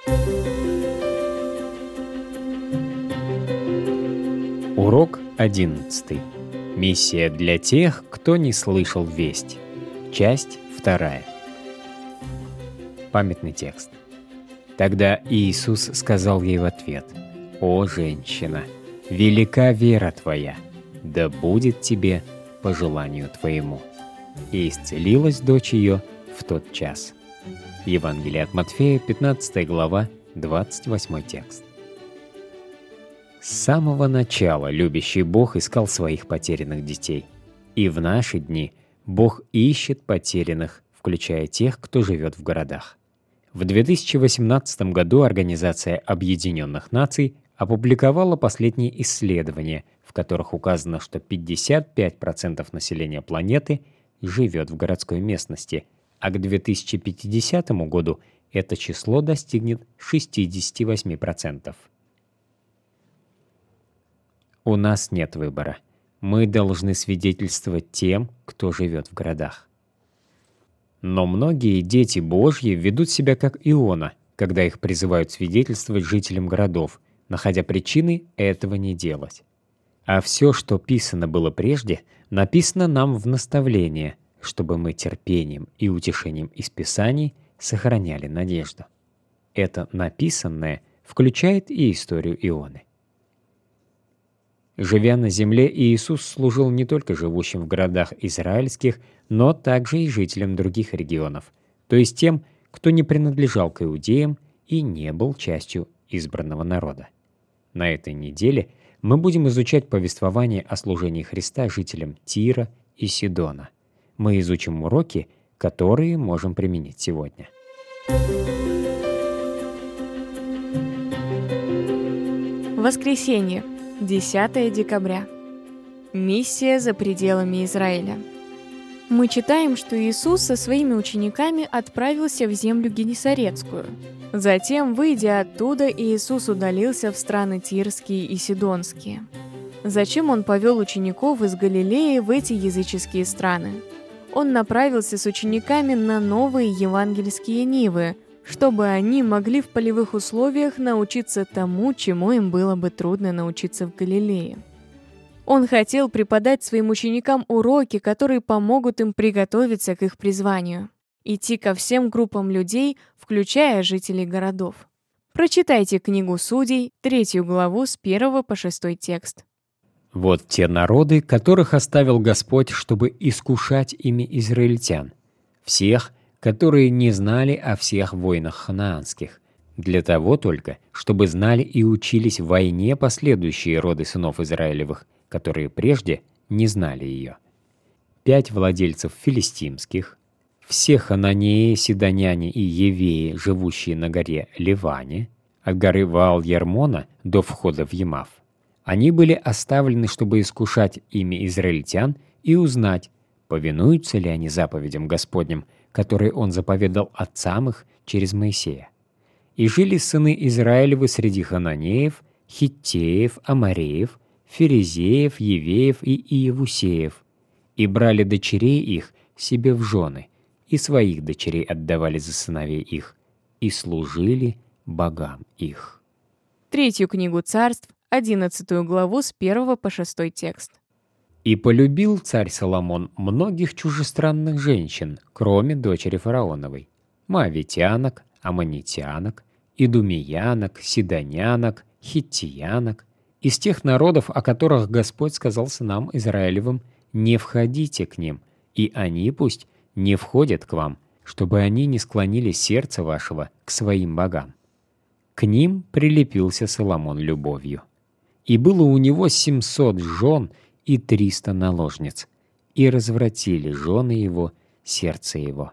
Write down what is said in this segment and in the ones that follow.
Урок 11. Миссия для тех, кто не слышал весть. Часть 2. Памятный текст. Тогда Иисус сказал ей в ответ: «О, женщина, велика вера твоя, да будет тебе по желанию твоему». И исцелилась дочь ее в тот час. Евангелие от Матфея, 15 глава, 28 текст. С самого начала любящий Бог искал своих потерянных детей. И в наши дни Бог ищет потерянных, включая тех, кто живет в городах. В 2018 году Организация Объединенных Наций опубликовала последние исследования, в которых указано, что 55% населения планеты живет в городской местности, а к 2050 году это число достигнет 68%. У нас нет выбора. Мы должны свидетельствовать тем, кто живет в городах. Но многие дети Божьи ведут себя как Иона, когда их призывают свидетельствовать жителям городов, находя причины этого не делать. А все, что писано было прежде, написано нам в наставление, чтобы мы терпением и утешением из Писаний сохраняли надежду. Это написанное включает и историю Ионы. Живя на земле, Иисус служил не только живущим в городах израильских, но также и жителям других регионов, то есть тем, кто не принадлежал к иудеям и не был частью избранного народа. На этой неделе мы будем изучать повествование о служении Христа жителям Тира и Сидона. Мы изучим уроки, которые можем применить сегодня. Воскресенье, 10 декабря. Миссия за пределами Израиля. Мы читаем, что Иисус со своими учениками отправился в землю Генесарецкую. Затем, выйдя оттуда, Иисус удалился в страны Тирские и Сидонские. Зачем Он повел учеников из Галилеи в эти языческие страны? Он направился с учениками на новые евангельские нивы, чтобы они могли в полевых условиях научиться тому, чему им было бы трудно научиться в Галилее. Он хотел преподать своим ученикам уроки, которые помогут им приготовиться к их призванию, идти ко всем группам людей, включая жителей городов. Прочитайте книгу Судей, 3 главу с 1 по 6 текст. Вот те народы, которых оставил Господь, чтобы искушать ими израильтян, всех, которые не знали о всех войнах ханаанских, для того только, чтобы знали и учились в войне последующие роды сынов Израилевых, которые прежде не знали ее. 5 владельцев филистимских, все хананеи, сидоняне и евеи, живущие на горе Ливане, от горы Ваал-Ярмона до входа в Емав. Они были оставлены, чтобы искушать ими израильтян и узнать, повинуются ли они заповедям Господним, которые Он заповедал отцам их через Моисея. И жили сыны Израилевы среди хананеев, хиттеев, амореев, ферезеев, евеев и иевусеев, и брали дочерей их себе в жены, и своих дочерей отдавали за сыновей их, и служили богам их. 3 книгу Царств, 11 главу с 1 по 6 текст. «И полюбил царь Соломон многих чужестранных женщин, кроме дочери фараоновой, моавитянок, аммонитянок, идумеянок, сидонянок, хиттиянок, из тех народов, о которых Господь сказал сынам Израилевым: не входите к ним, и они пусть не входят к вам, чтобы они не склонили сердце вашего к своим богам. К ним прилепился Соломон любовью. И было у него 700 жен и 300 наложниц, и развратили жены его сердце его».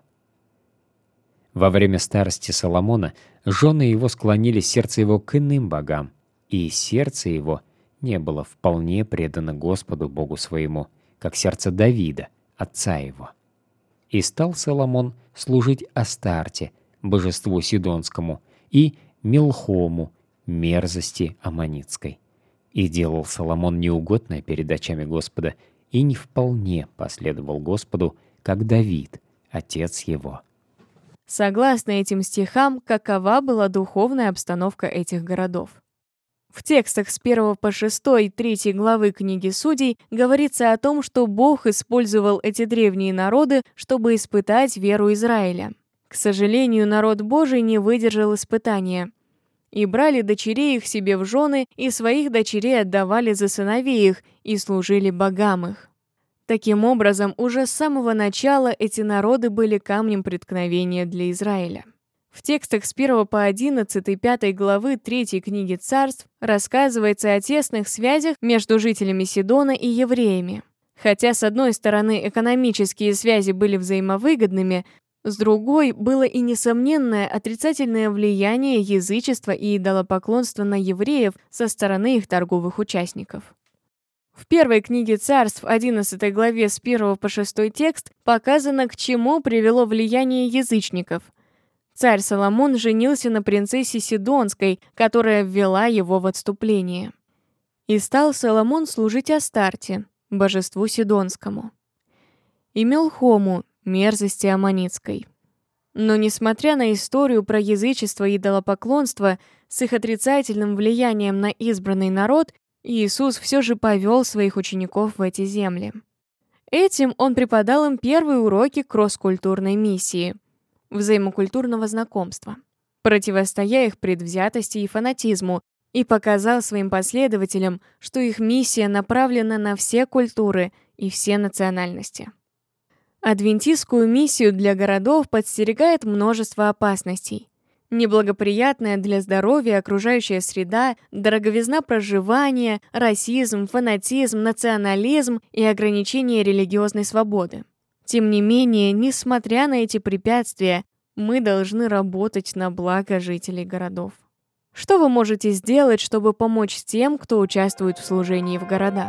Во время старости Соломона жены его склонили сердце его к иным богам, и сердце его не было вполне предано Господу Богу своему, как сердце Давида, отца его. И стал Соломон служить Астарте, божеству Сидонскому, и Милхому, мерзости аммонитской. И делал Соломон неугодное перед очами Господа, и не вполне последовал Господу, как Давид, отец его. Согласно этим стихам, какова была духовная обстановка этих городов? В текстах с 1 по 6 3 главы книги Судей говорится о том, что Бог использовал эти древние народы, чтобы испытать веру Израиля. К сожалению, народ Божий не выдержал испытания. «И брали дочерей их себе в жены, и своих дочерей отдавали за сыновей их, и служили богам их». Таким образом, уже с самого начала эти народы были камнем преткновения для Израиля. В текстах с 1 по 11 5 главы 3 книги Царств рассказывается о тесных связях между жителями Сидона и евреями. Хотя, с одной стороны, экономические связи были взаимовыгодными, с другой было и несомненное отрицательное влияние язычества и идолопоклонства на евреев со стороны их торговых участников. В первой книге Царств, 11 главе с 1 по 6 текст, показано, к чему привело влияние язычников. Царь Соломон женился на принцессе Сидонской, которая ввела его в отступление. «И стал Соломон служить Астарте, божеству Сидонскому, и Мелхому, мерзости Аммонитской». Но несмотря на историю про язычество и идолопоклонство с их отрицательным влиянием на избранный народ, Иисус все же повел своих учеников в эти земли. Этим он преподал им первые уроки кросс-культурной миссии, взаимокультурного знакомства, противостоя их предвзятости и фанатизму, и показал своим последователям, что их миссия направлена на все культуры и все национальности. Адвентистскую миссию для городов подстерегает множество опасностей. Неблагоприятная для здоровья окружающая среда, дороговизна проживания, расизм, фанатизм, национализм и ограничение религиозной свободы. Тем не менее, несмотря на эти препятствия, мы должны работать на благо жителей городов. Что вы можете сделать, чтобы помочь тем, кто участвует в служении в городах?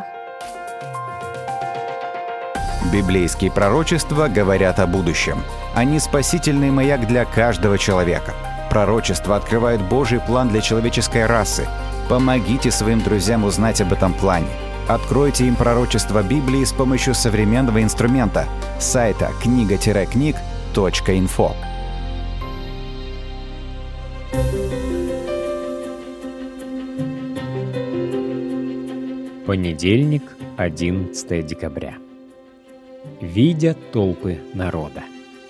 Библейские пророчества говорят о будущем. Они спасительный маяк для каждого человека. Пророчества открывают Божий план для человеческой расы. Помогите своим друзьям узнать об этом плане. Откройте им пророчество Библии с помощью современного инструмента – сайта книга-книг.инфо. Понедельник, 11 декабря. Видя толпы народа.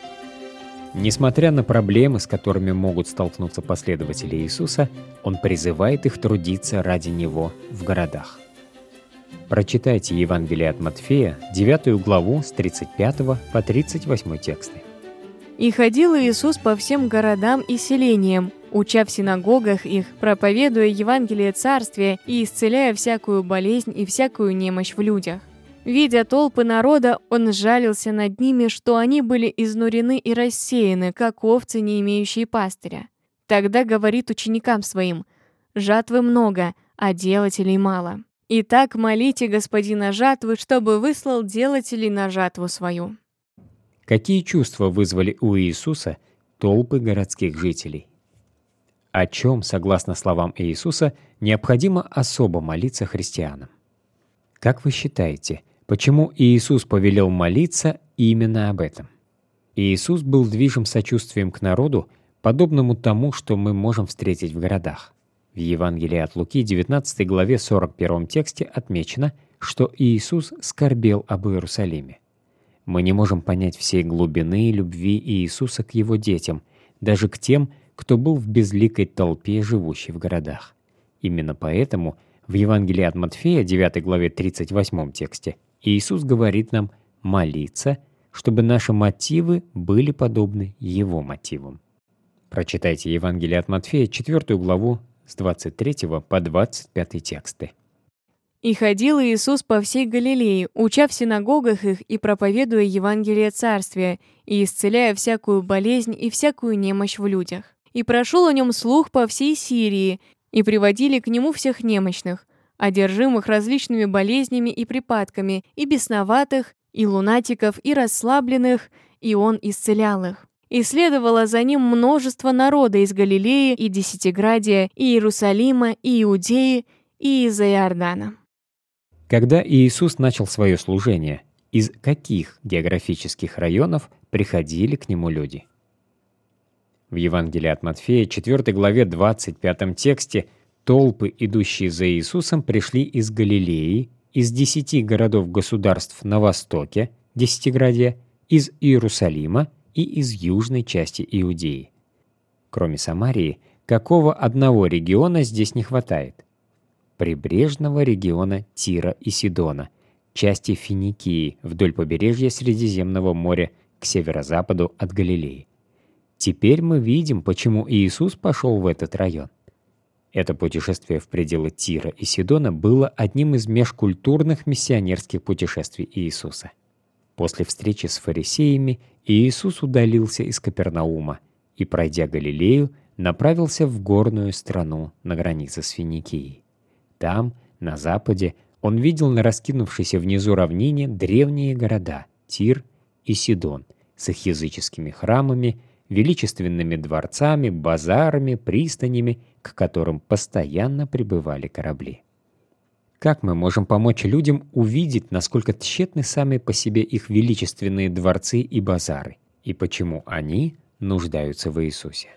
Несмотря на проблемы, с которыми могут столкнуться последователи Иисуса, Он призывает их трудиться ради Него в городах. Прочитайте Евангелие от Матфея, 9 главу, с 35 по 38 тексты. «И ходил Иисус по всем городам и селениям, уча в синагогах их, проповедуя Евангелие Царствия и исцеляя всякую болезнь и всякую немощь в людях. Видя толпы народа, он сжалился над ними, что они были изнурены и рассеяны, как овцы, не имеющие пастыря. Тогда говорит ученикам своим: жатвы много, а делателей мало. Итак, молите Господина жатвы, чтобы выслал делателей на жатву свою». Какие чувства вызвали у Иисуса толпы городских жителей? О чем, согласно словам Иисуса, необходимо особо молиться христианам? Как вы считаете, почему Иисус повелел молиться именно об этом? Иисус был движим сочувствием к народу, подобному тому, что мы можем встретить в городах. В Евангелии от Луки, 19 главе 41 тексте отмечено, что Иисус скорбел об Иерусалиме. Мы не можем понять всей глубины любви Иисуса к Его детям, даже к тем, кто был в безликой толпе, живущей в городах. Именно поэтому в Евангелии от Матфея, 9 главе 38 тексте, Иисус говорит нам молиться, чтобы наши мотивы были подобны Его мотивам. Прочитайте Евангелие от Матфея, 4 главу, с 23 по 25 тексты. «И ходил Иисус по всей Галилее, уча в синагогах их и проповедуя Евангелие Царствия, и исцеляя всякую болезнь и всякую немощь в людях. И прошел о нем слух по всей Сирии, и приводили к нему всех немощных, одержимых различными болезнями и припадками, и бесноватых, и лунатиков, и расслабленных, и он исцелял их. И следовало за ним множество народа из Галилеи и Десятиградия, и Иерусалима, и Иудеи, и из-за Иордана». Когда Иисус начал свое служение, из каких географических районов приходили к Нему люди? В Евангелии от Матфея, 4 главе, 25 тексте, толпы, идущие за Иисусом, пришли из Галилеи, из 10 городов-государств на востоке, Десятиградия, из Иерусалима и из южной части Иудеи. Кроме Самарии, какого одного региона здесь не хватает? Прибрежного региона Тира и Сидона, части Финикии вдоль побережья Средиземного моря к северо-западу от Галилеи. Теперь мы видим, почему Иисус пошел в этот район. Это путешествие в пределы Тира и Сидона было одним из межкультурных миссионерских путешествий Иисуса. После встречи с фарисеями Иисус удалился из Капернаума и, пройдя Галилею, направился в горную страну на границе с Финикией. Там, на западе, он видел на раскинувшейся внизу равнине древние города Тир и Сидон с их языческими храмами, величественными дворцами, базарами, пристанями, к которым постоянно прибывали корабли. Как мы можем помочь людям увидеть, насколько тщетны сами по себе их величественные дворцы и базары, и почему они нуждаются в Иисусе?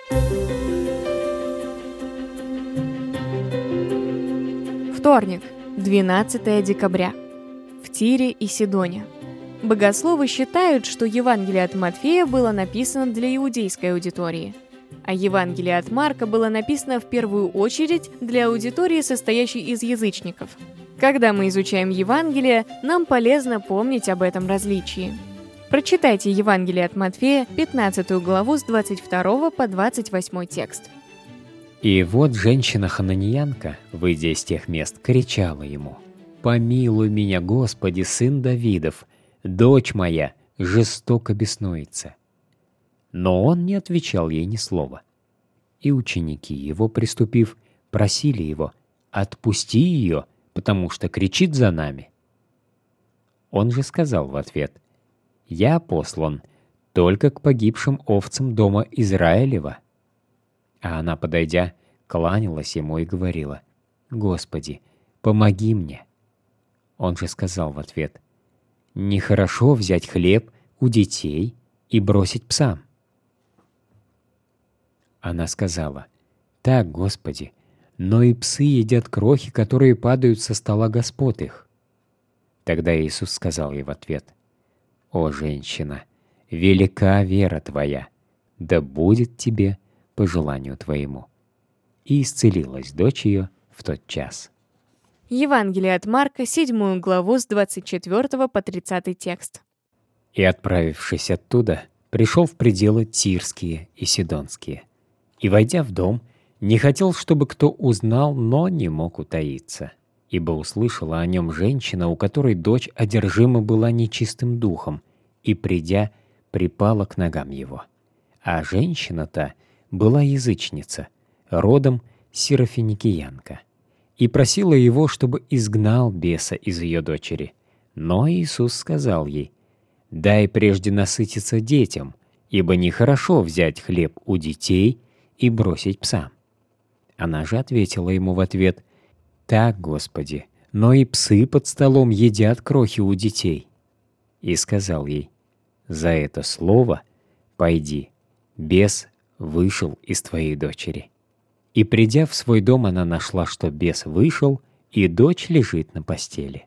Вторник, 12 декабря. В Тире и Сидоне. Богословы считают, что Евангелие от Матфея было написано для иудейской аудитории, а Евангелие от Марка было написано в первую очередь для аудитории, состоящей из язычников. Когда мы изучаем Евангелие, нам полезно помнить об этом различии. Прочитайте Евангелие от Матфея, 15 главу с 22 по 28 текст. И вот женщина-хананиянка, выйдя из тех мест, кричала ему: «Помилуй меня, Господи, сын Давидов, дочь моя жестоко беснуется». Но он не отвечал ей ни слова. И ученики его, приступив, просили его: «Отпусти ее, потому что кричит за нами». Он же сказал в ответ: «Я послан только к погибшим овцам дома Израилева». А она, подойдя, кланялась ему и говорила: «Господи, помоги мне». Он же сказал в ответ: «Нехорошо взять хлеб у детей и бросить псам». Она сказала: «Так, Господи, но и псы едят крохи, которые падают со стола господ их». Тогда Иисус сказал ей в ответ: «О, женщина, велика вера твоя, да будет тебе по желанию твоему». И исцелилась дочь ее в тот час. Евангелие от Марка, 7 главу с 24 по 30 текст. «И, отправившись оттуда, пришел в пределы Тирские и Сидонские. И, войдя в дом, не хотел, чтобы кто узнал, но не мог утаиться. Ибо услышала о нем женщина, у которой дочь одержима была нечистым духом, и, придя, припала к ногам его. А женщина-то была язычница, родом сирофиникиянка, и просила его, чтобы изгнал беса из ее дочери. Но Иисус сказал ей: «Дай прежде насытиться детям, ибо нехорошо взять хлеб у детей и бросить псам». Она же ответила ему в ответ: «Так, Господи, но и псы под столом едят крохи у детей». И сказал ей: «За это слово пойди, бес вышел из твоей дочери». И, придя в свой дом, она нашла, что бес вышел, и дочь лежит на постели.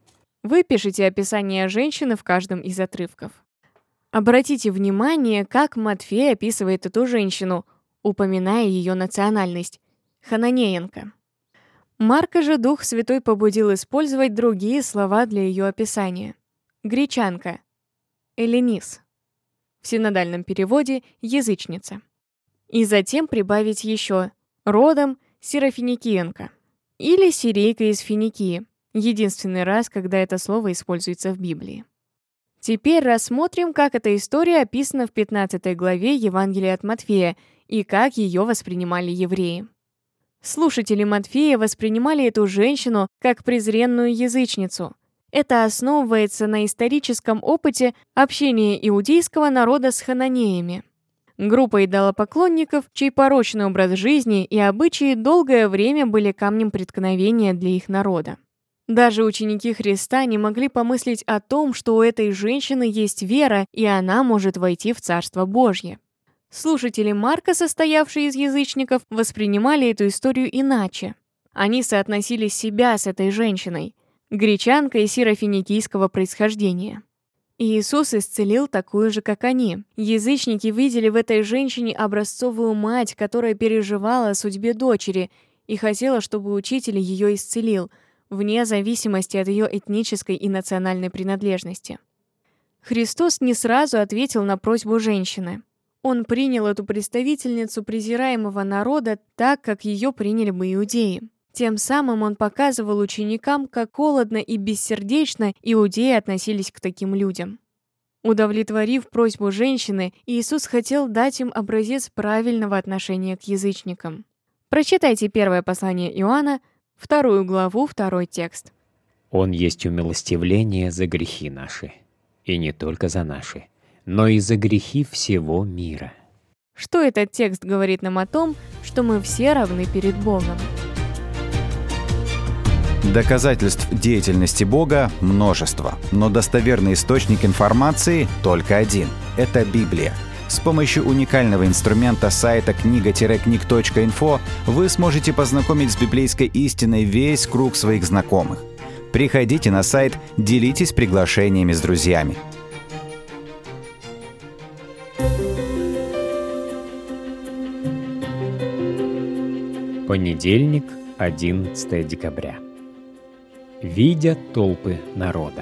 Выпишите описание женщины в каждом из отрывков. Обратите внимание, как Матфей описывает эту женщину, упоминая ее национальность — хананеянка. Марка же Дух Святой побудил использовать другие слова для ее описания. Гречанка — эллинис. В синодальном переводе — язычница. И затем прибавить еще родом сирофиникиянка или сирийка из Финикии. Единственный раз, когда это слово используется в Библии. Теперь рассмотрим, как эта история описана в 15 главе Евангелия от Матфея и как ее воспринимали евреи. Слушатели Матфея воспринимали эту женщину как презренную язычницу. Это основывается на историческом опыте общения иудейского народа с хананеями. Группа идолопоклонников, чей порочный образ жизни и обычаи долгое время были камнем преткновения для их народа. Даже ученики Христа не могли помыслить о том, что у этой женщины есть вера, и она может войти в Царство Божье. Слушатели Марка, состоявшие из язычников, воспринимали эту историю иначе. Они соотносили себя с этой женщиной, гречанкой сирофиникийского происхождения. Иисус исцелил такую же, как они. Язычники видели в этой женщине образцовую мать, которая переживала о судьбе дочери и хотела, чтобы учитель ее исцелил, вне зависимости от ее этнической и национальной принадлежности. Христос не сразу ответил на просьбу женщины. Он принял эту представительницу презираемого народа так, как ее приняли бы иудеи. Тем самым он показывал ученикам, как холодно и бессердечно иудеи относились к таким людям. Удовлетворив просьбу женщины, Иисус хотел дать им образец правильного отношения к язычникам. Прочитайте первое послание Иоанна, 2 главу, 2 текст. «Он есть умилостивление за грехи наши, и не только за наши, но и за грехи всего мира». Что этот текст говорит нам о том, что мы все равны перед Богом? Доказательств деятельности Бога множество, но достоверный источник информации только один – это Библия. С помощью уникального инструмента сайта книга-книг.инфо вы сможете познакомить с библейской истиной весь круг своих знакомых. Приходите на сайт, делитесь приглашениями с друзьями. Понедельник, 11 декабря. Видя толпы народа.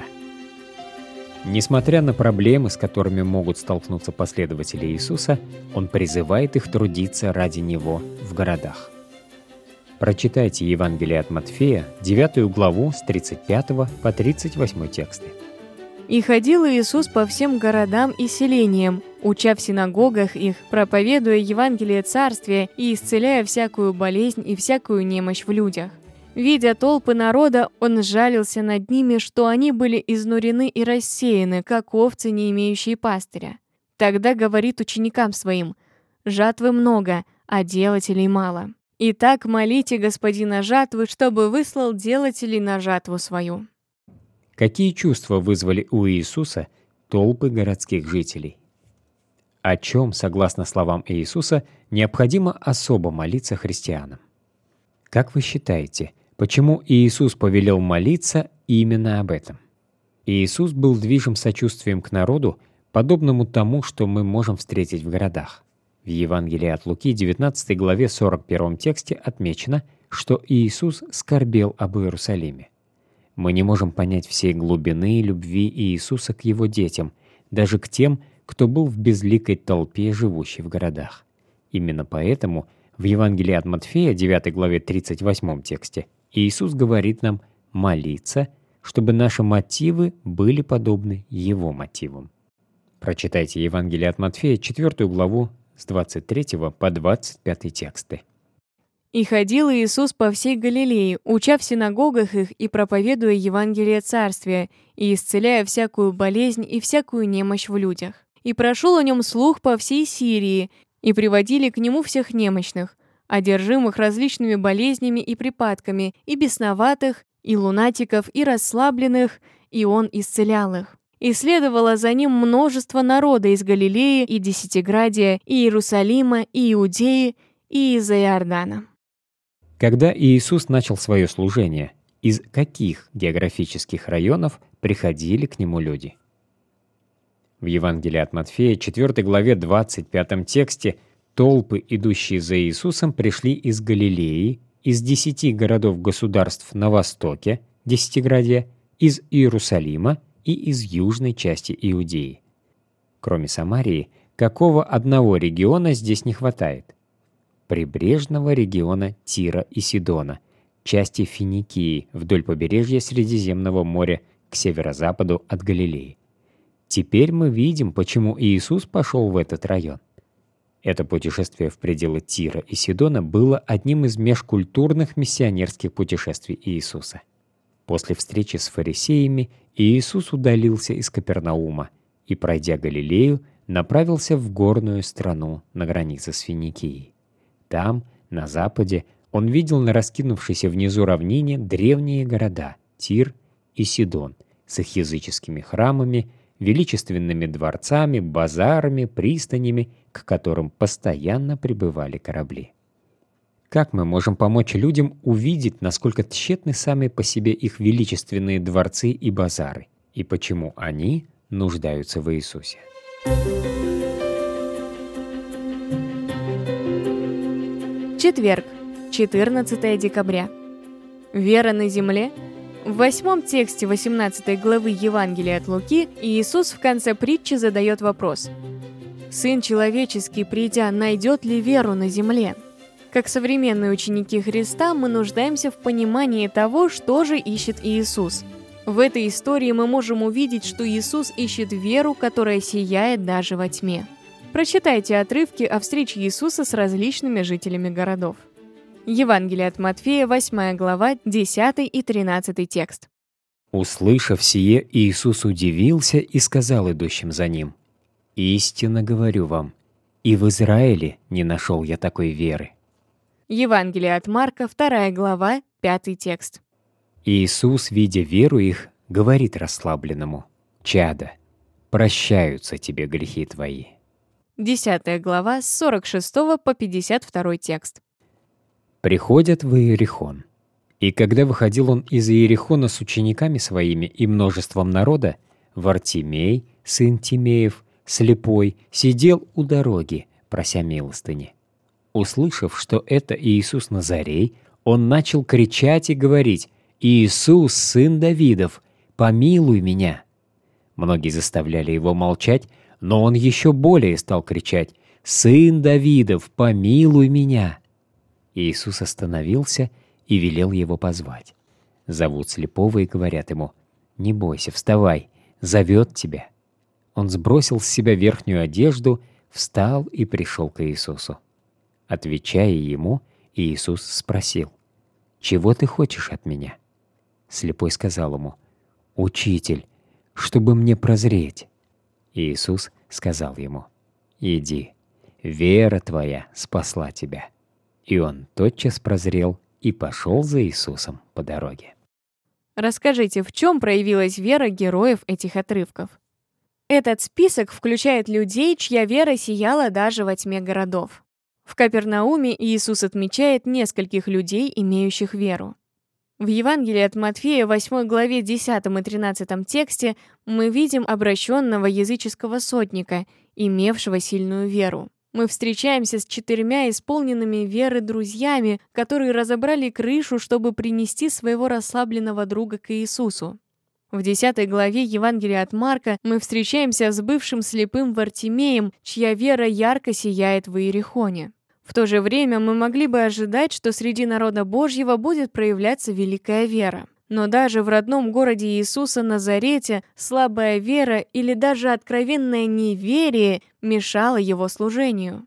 Несмотря на проблемы, с которыми могут столкнуться последователи Иисуса, Он призывает их трудиться ради Него в городах. Прочитайте Евангелие от Матфея, 9 главу, с 35 по 38 тексты. «И ходил Иисус по всем городам и селениям, уча в синагогах их, проповедуя Евангелие Царствия и исцеляя всякую болезнь и всякую немощь в людях. Видя толпы народа, Он сжалился над ними, что они были изнурены и рассеяны, как овцы, не имеющие пастыря. Тогда говорит ученикам Своим: жатвы много, а делателей мало. Итак, молите Господина жатвы, чтобы выслал делателей на жатву свою». Какие чувства вызвали у Иисуса толпы городских жителей? О чем, согласно словам Иисуса, необходимо особо молиться христианам? Как вы считаете, почему Иисус повелел молиться именно об этом? Иисус был движим сочувствием к народу, подобному тому, что мы можем встретить в городах. В Евангелии от Луки, 19 главе 41 тексте отмечено, что Иисус скорбел об Иерусалиме. Мы не можем понять всей глубины любви Иисуса к Его детям, даже к тем, кто был в безликой толпе, живущей в городах. Именно поэтому в Евангелии от Матфея, 9 главе 38 тексте, Иисус говорит нам молиться, чтобы наши мотивы были подобны Его мотивам. Прочитайте Евангелие от Матфея, 4 главу, с 23 по 25 тексты. «И ходил Иисус по всей Галилее, уча в синагогах их и проповедуя Евангелие Царствия, и исцеляя всякую болезнь и всякую немощь в людях. И прошел о нем слух по всей Сирии, и приводили к нему всех немощных, одержимых различными болезнями и припадками, и бесноватых, и лунатиков, и расслабленных, и он исцелял их. И следовало за ним множество народа из Галилеи и Десятиградия, и Иерусалима, и Иудеи, и из-за Иордана». Когда Иисус начал свое служение, из каких географических районов приходили к Нему люди? В Евангелии от Матфея, 4 главе 25 тексте, толпы, идущие за Иисусом, пришли из Галилеи, из 10 городов-государств на востоке, Десятиградия, из Иерусалима и из южной части Иудеи. Кроме Самарии, какого одного региона здесь не хватает? Прибрежного региона Тира и Сидона, части Финикии вдоль побережья Средиземного моря к северо-западу от Галилеи. Теперь мы видим, почему Иисус пошел в этот район. Это путешествие в пределы Тира и Сидона было одним из межкультурных миссионерских путешествий Иисуса. После встречи с фарисеями Иисус удалился из Капернаума и, пройдя Галилею, направился в горную страну на границе с Финикией. Там, на западе, он видел на раскинувшейся внизу равнине древние города Тир и Сидон с их языческими храмами, величественными дворцами, базарами, пристанями, к которым постоянно прибывали корабли. Как мы можем помочь людям увидеть, насколько тщетны сами по себе их величественные дворцы и базары, и почему они нуждаются в Иисусе? Четверг, 14 декабря. Вера на земле. В 8 тексте 18 главы Евангелия от Луки Иисус в конце притчи задает вопрос: «Сын человеческий, придя, найдет ли веру на земле?» Как современные ученики Христа, мы нуждаемся в понимании того, что же ищет Иисус. В этой истории мы можем увидеть, что Иисус ищет веру, которая сияет даже во тьме. Прочитайте отрывки о встрече Иисуса с различными жителями городов. Евангелие от Матфея, 8 глава, 10 и 13 текст. «Услышав сие, Иисус удивился и сказал идущим за ним: «Истинно говорю вам, и в Израиле не нашел я такой веры». Евангелие от Марка, 2 глава, 5 текст. Иисус, видя веру их, говорит расслабленному: «Чадо, прощаются тебе грехи твои». 10 глава, с 46 по 52 текст. Приходят в Иерихон. И когда выходил он из Иерихона с учениками своими и множеством народа, Вартимей, сын Тимеев, слепой, сидел у дороги, прося милостыни. Услышав, что это Иисус Назарей, он начал кричать и говорить: «Иисус, сын Давидов, помилуй меня!» Многие заставляли его молчать, но он еще более стал кричать: «Сын Давидов, помилуй меня!» Иисус остановился и велел его позвать. Зовут слепого и говорят ему: «Не бойся, вставай, зовет тебя». Он сбросил с себя верхнюю одежду, встал и пришел к Иисусу. Отвечая ему, Иисус спросил: «Чего ты хочешь от меня?» Слепой сказал ему: «Учитель, чтобы мне прозреть». Иисус сказал ему: «Иди, вера твоя спасла тебя». И он тотчас прозрел и пошел за Иисусом по дороге. Расскажите, в чем проявилась вера героев этих отрывков? Этот список включает людей, чья вера сияла даже во тьме городов. В Капернауме Иисус отмечает нескольких людей, имеющих веру. В Евангелии от Матфея, 8 главе 10 и 13 тексте, мы видим обращенного языческого сотника, имевшего сильную веру. Мы встречаемся с 4 исполненными веры друзьями, которые разобрали крышу, чтобы принести своего расслабленного друга к Иисусу. В 10 главе Евангелия от Марка мы встречаемся с бывшим слепым Вартимеем, чья вера ярко сияет в Иерихоне. В то же время мы могли бы ожидать, что среди народа Божьего будет проявляться великая вера. Но даже в родном городе Иисуса Назарете слабая вера или даже откровенное неверие мешало его служению.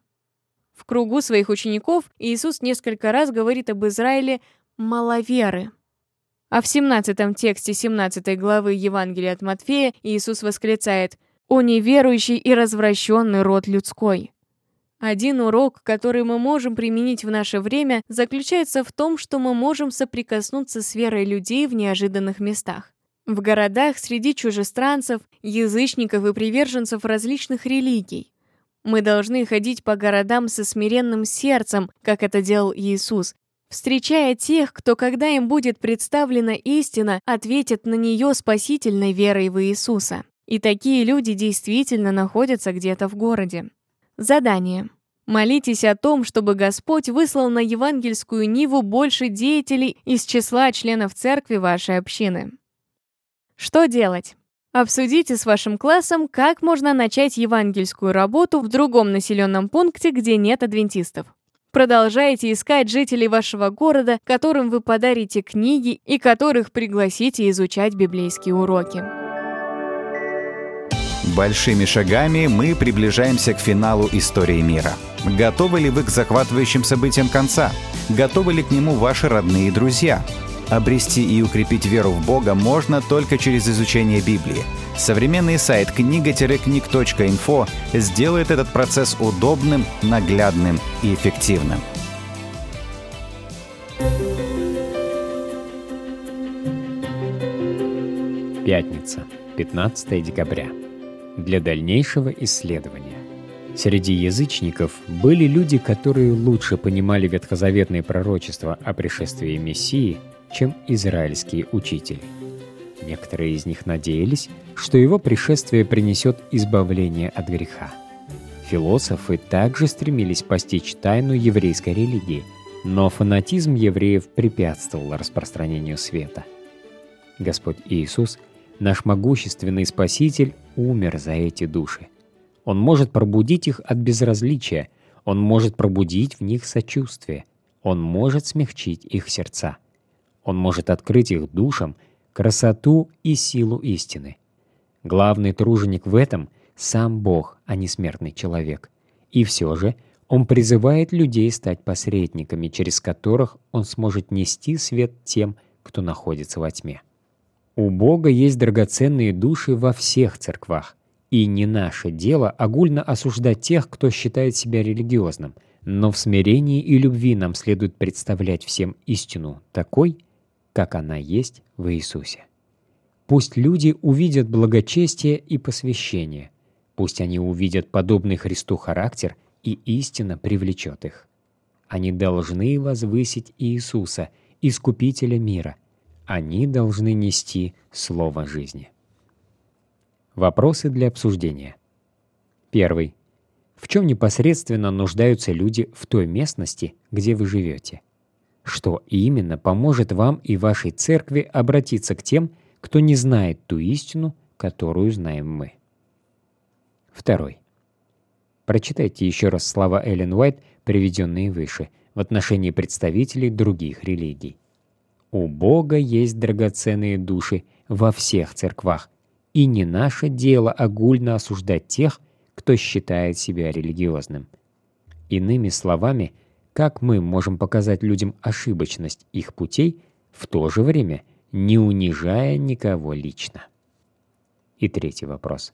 В кругу своих учеников Иисус несколько раз говорит об Израиле «маловеры». А в 17 тексте 17 главы Евангелия от Матфея Иисус восклицает: «О неверующий и развращенный род людской». Один урок, который мы можем применить в наше время, заключается в том, что мы можем соприкоснуться с верой людей в неожиданных местах. В городах среди чужестранцев, язычников и приверженцев различных религий. Мы должны ходить по городам со смиренным сердцем, как это делал Иисус, встречая тех, кто, когда им будет представлена истина, ответит на нее спасительной верой в Иисуса. И такие люди действительно находятся где-то в городе. Задание. Молитесь о том, чтобы Господь выслал на евангельскую ниву больше деятелей из числа членов церкви вашей общины. Что делать? Обсудите с вашим классом, как можно начать евангельскую работу в другом населенном пункте, где нет адвентистов. Продолжайте искать жителей вашего города, которым вы подарите книги и которых пригласите изучать библейские уроки. Большими шагами мы приближаемся к финалу истории мира. Готовы ли вы к захватывающим событиям конца? Готовы ли к нему ваши родные и друзья? Обрести и укрепить веру в Бога можно только через изучение Библии. Современный сайт книга-книг.инфо сделает этот процесс удобным, наглядным и эффективным. Пятница, 15 декабря. для дальнейшего исследования. Среди язычников были люди, которые лучше понимали ветхозаветные пророчества о пришествии Мессии, чем израильские учители. Некоторые из них надеялись, что его пришествие принесет избавление от греха. Философы также стремились постичь тайну еврейской религии, но фанатизм евреев препятствовал распространению света. Господь Иисус, наш могущественный Спаситель, умер за эти души. Он может пробудить их от безразличия, Он может пробудить в них сочувствие, Он может смягчить их сердца, Он может открыть их душам красоту и силу истины. Главный труженик в этом — сам Бог, а не смертный человек. И все же Он призывает людей стать посредниками, через которых Он сможет нести свет тем, кто находится во тьме. У Бога есть драгоценные души во всех церквах, и не наше дело огульно осуждать тех, кто считает себя религиозным, но в смирении и любви нам следует представлять всем истину такой, как она есть в Иисусе. Пусть люди увидят благочестие и посвящение, пусть они увидят подобный Христу характер, и истина привлечет их. Они должны возвысить Иисуса, Искупителя мира. Они должны нести Слово жизни. Вопросы для обсуждения. Первый. В чем непосредственно нуждаются люди в той местности, где вы живете? Что именно поможет вам и вашей церкви обратиться к тем, кто не знает ту истину, которую знаем мы? Второй. Прочитайте еще раз слова Эллен Уайт, приведенные выше, в отношении представителей других религий. «У Бога есть драгоценные души во всех церквах, и не наше дело огульно осуждать тех, кто считает себя религиозным». Иными словами, как мы можем показать людям ошибочность их путей, в то же время не унижая никого лично? И третий вопрос.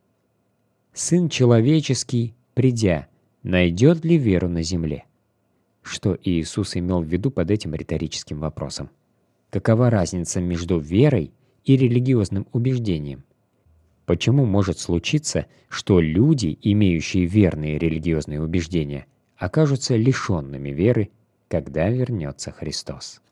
Сын человеческий, придя, найдет ли веру на земле? Что Иисус имел в виду под этим риторическим вопросом? Какова разница между верой и религиозным убеждением? Почему может случиться, что люди, имеющие верные религиозные убеждения, окажутся лишенными веры, когда вернется Христос?